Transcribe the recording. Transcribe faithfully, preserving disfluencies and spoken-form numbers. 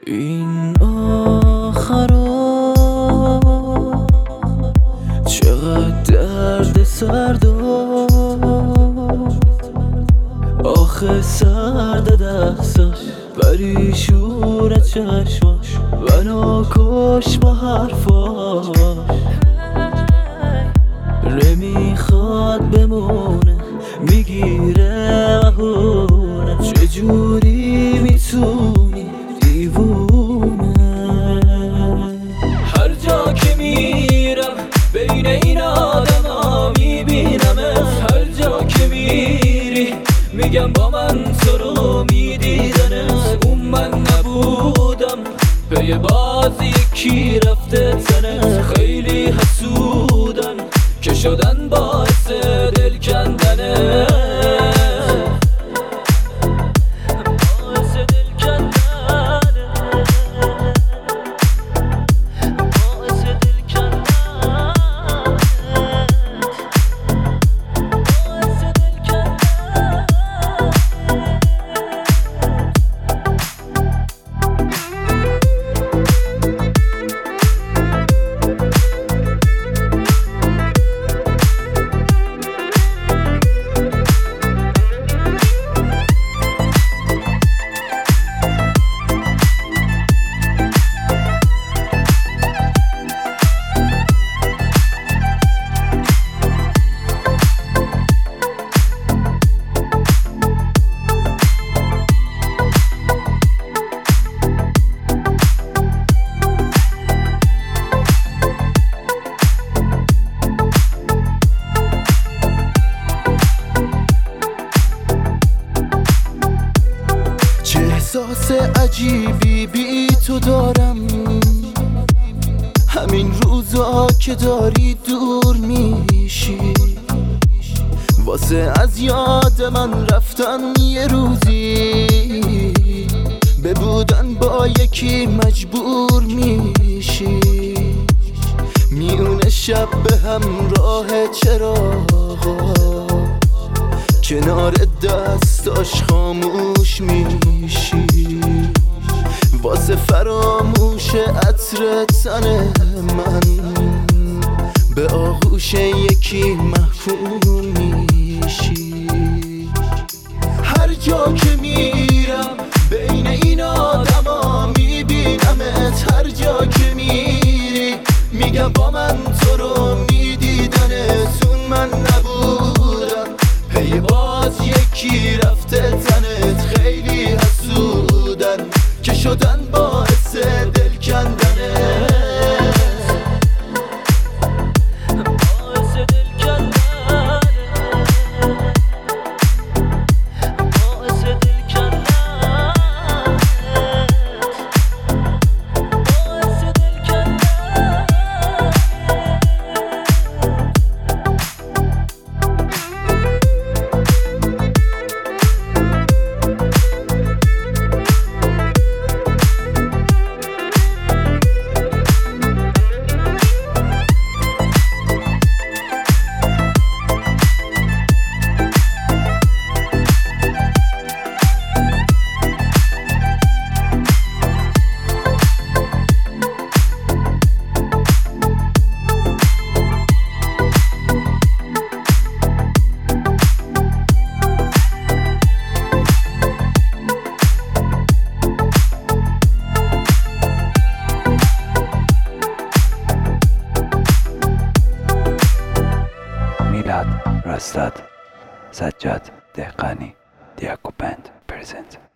این آخرا چقدر درد سر داشت، آخه سرد دستاش پریشون چشماش منو کش با حرفاش. نمیخواد بمونه میگیره بهونه، چجوری میتونی دیوونه؟ هر جا که میرم بین این آدم ها میبینمت، هر جا که میری میگم با من تو رو میدیدنت. اون من نبودم پی بازی کی رفته تنت، خیلی حسودن که شدن باعث دل کندنه. احساس عجیبی بی تو دارم، همین روزا که داری دور میشی، واسه از یاد من رفتن یه روزی، به بودن با یکی مجبور میشی. میونه شب به همراه چراغا کنار دستاش خاموش میشی، واسه فراموش عطر تن من به آغوش یکی محکوم میشی. هر جا که میرم بین این آدما میبینمت، هر جا که میری میگم با من تو رو میدیدنت. اون من نبودم پی باز یکی رفته تنت، خیلی حسودن که شدن باعث دل کندنه. میلاد رستاد، سجاد دهقانی، دیاکو بند پرزنت.